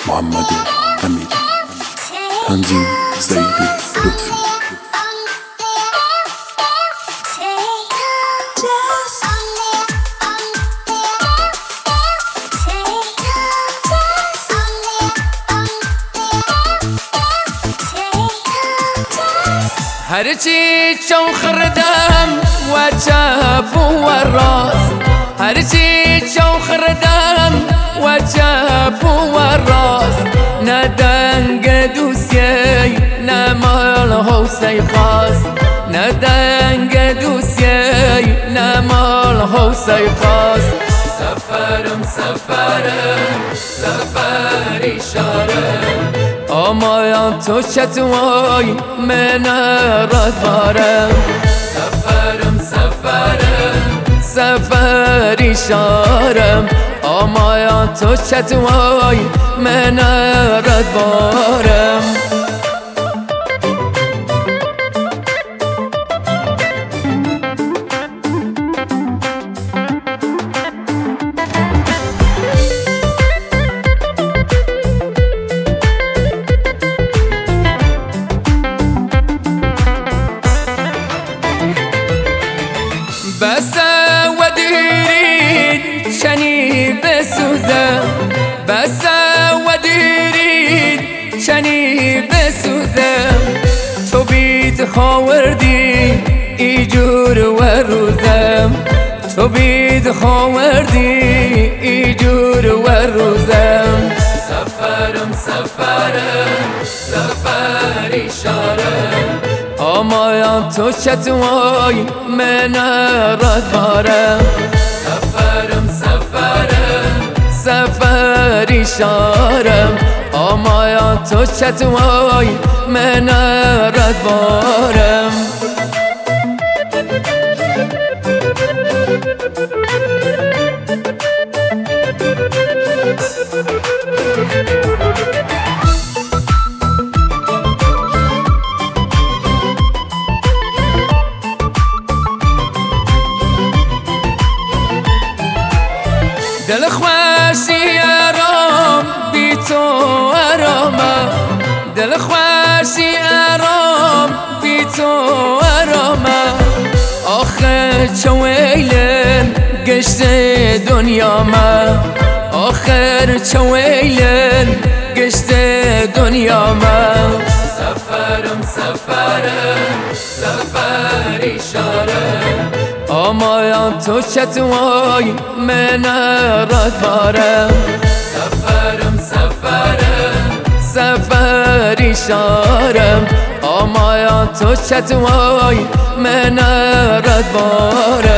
محمد أمير. تنظيم سيدي لطفي. هرچی چون خردم و چپ و راست، هرچی چون خردم و چپ و راست، نه دنگ دوسیه نه مال حوصی خواست، نه دنگ دوسیه نه مال حوصی خواست. سفرم سفرم سفری شارم، آمایا تو چطوری من رد بارم. سفرم سفرم سفری شارم، آمایا تو چطوری من رد بارم. بس و دیرید چنی بسوزم، بس و دیرید چنی بسوزم. تو بیت خواردی ایجور و روزم، تو بیت خواردی ایجور و روزم. سفرم سفرم سفری شارم، آمایا تو چطوری من رد بارم. سفرم سفرم سفری شارم، آمایا تو چطوری من رد بارم. دل خوشی آرام بی تو آرامه، دل خوشی آرام بی تو آرامه. آخر چویلن گشت دنیا ما، آخر چویلن گشت دنیا ما. سفرم سفرم سفری شارم، آمایا تو چطوری من رد بارم. سفرم سفرم سفری شارم، آمایا تو چطوری من رد بارم.